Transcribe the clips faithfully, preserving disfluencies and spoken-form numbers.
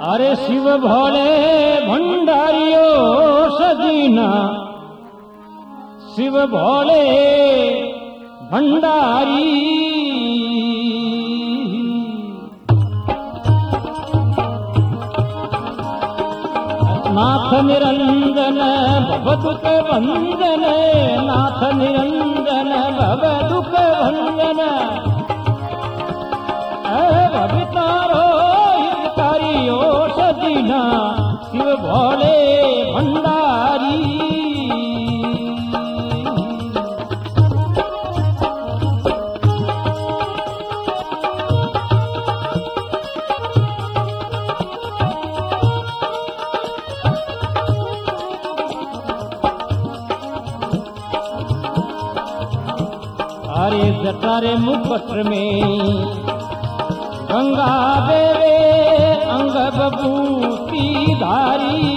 अरे शिव भोले भंडारियो सजीना, शिव भोले भंडारी। नाथ निरंजन भवदुख भंजन, नाथ निरंजन भवदुख भंजन। भवितारो हितकारियो सजीना, शिव भोले भंडारी। अरे जटारे मुकुट में गंगा देवे अंग बभूति धारी।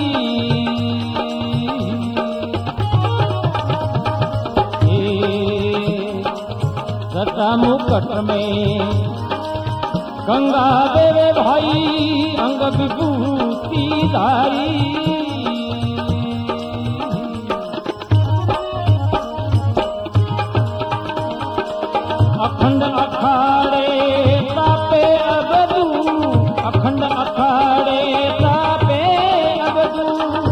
जटा मुकुट में गंगा देवे भाई अंग विभूति धारी। अखंड अखाड़े तापे अबदू, अखंड अखाड़े तापे अबदू।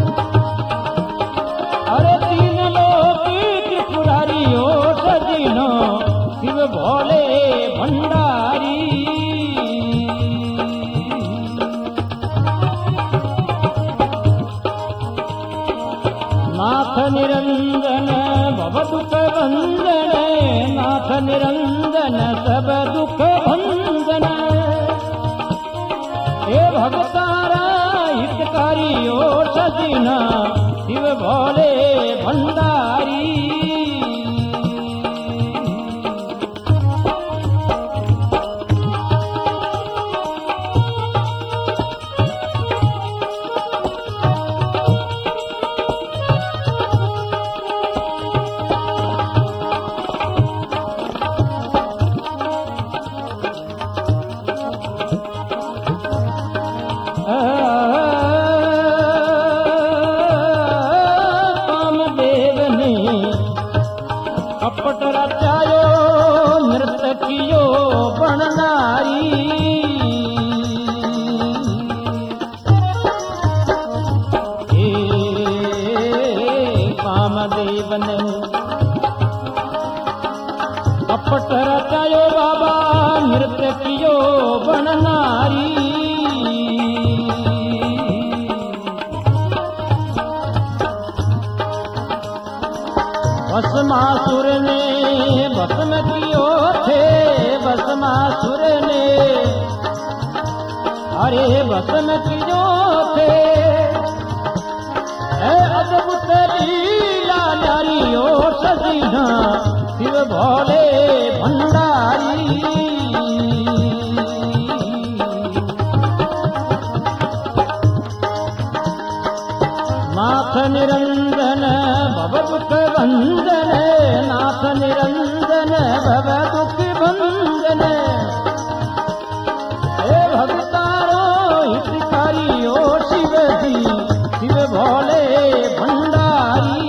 अरे तीन लोक त्रिपुरारी ओ सजीनो, शिव भोले भंडारी। नाथ निरंजन भवदुख भंजन, नाथ निरंजन सब दुख भंजन। हे भगतारा हितकारी ओ सजीना, शिव भोले भंडारी। कपट रचायो नृत्य कियो बननारी। हे कामदेव ने कपट रचायो बाबा नृत्य कियो बननारी। भस्मासुर ने भस्म कियो थे, भस्मासुर ने अरे भस्म कियो थे। है अद्भुत लीला नारी ओ सजीना, शिव भोले भंडारी। नाथ निरंजन भवदुख भंजन, नाथ निरंजन भवदुख भंजन। हे भगतारो हितकारी ओ शिव जी, शिव भोले भंडारी।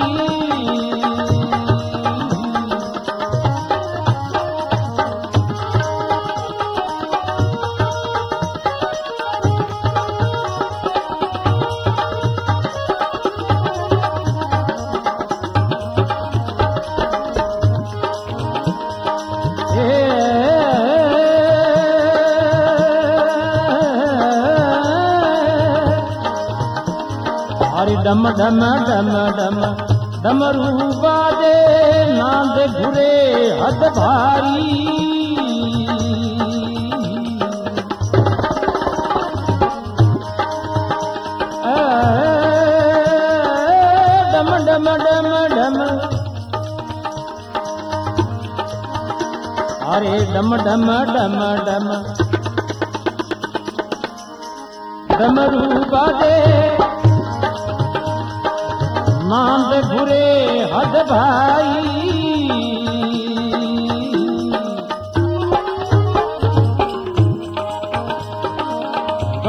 डम डम डम डम डमरू बाजे, नांद घुरे हद भारी। डम डम डम डम अरे डम डम डम डम डमरू बाजे, नांद घुरे हद भाई।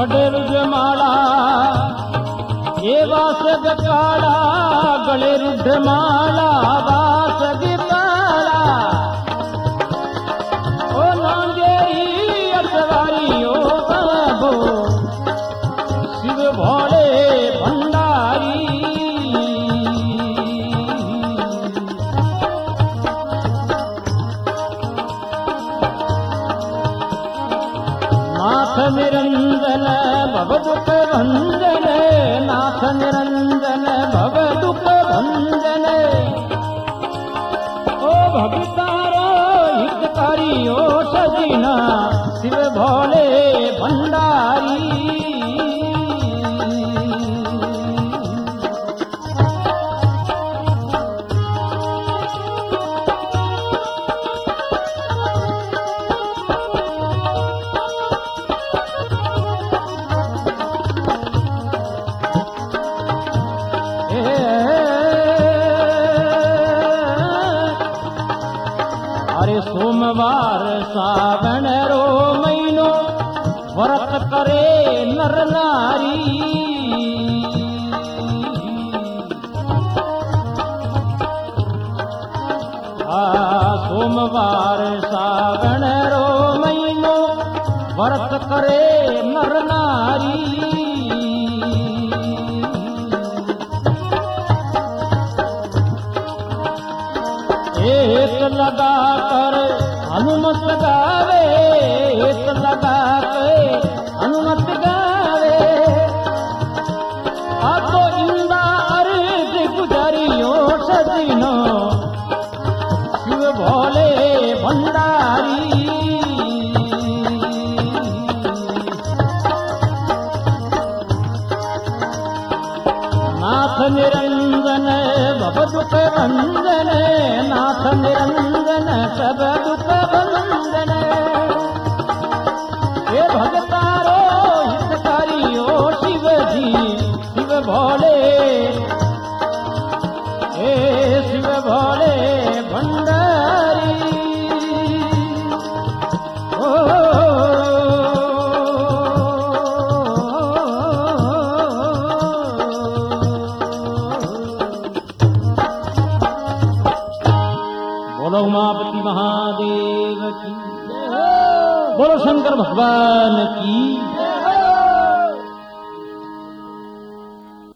बड़े रुद्रमाला ये वासग काला गले रुद्रमाला वासग काला ओ नांगेरी अटवारी ओ बाबो शिव भोले भंडारी नाथ निरंजन भव दुख भंजन नाथ निरंजन भव दुख भंजन ओ भक्तारो हितकारी ओ सजीना शिव भोले भंडारी सोमवार सावन रो महीनो व्रत करे नर नारी आ सोमवार सावन रो महीनो व्रत करे नर नारी एक लगा कर हनुमत गावे एक लगा के हनुमत गावे आ तो इंदा अर्ज गुजारियो सजीनो शिव भोले भंडारी नाथ निरंजन भव दुख भंजन नाथ निरंजन सब दुख भंजन हे भगतारो हितकारी ओ शिव जी शिव भोले हे शिव भोले भंडारी बोलो उमापति महादेव की बोलो शंकर भगवान की